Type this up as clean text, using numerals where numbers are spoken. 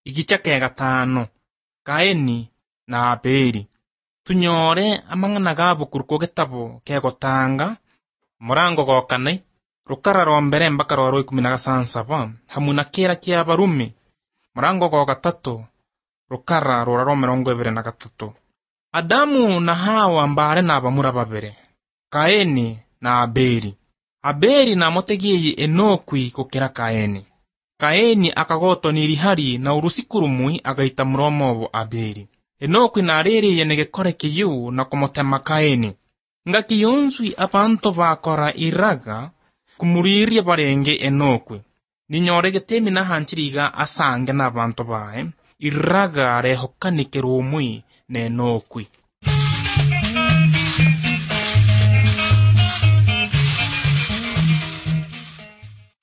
Igice kya gatano. Kaini na Abeli. Tunyore amang'ana gabukuru ku gitabo kya gotanga murango gwa kane rukara rwa mbere mpaka rwa 17 hamwe na kera kya Barumi murango gwa gatatu rukara rwa 23. Adamu na Hawa mbare n'abamura babere, Kaini na Abeli. Abeli namutegiye Enokwi kukira Kaini. Kaini akagotonira ihari na urusiku rumwe agaita muromobo Abeli. Enokwi naririye negekore kiyu na kumutema Kaini. Ngakiyonzwi abantu bakora iraga kumuririe barenge Enokwi. Ninyore getemi na hanchiriga asange n'abantu bae iraga rehokanike rumwe na Enokwi.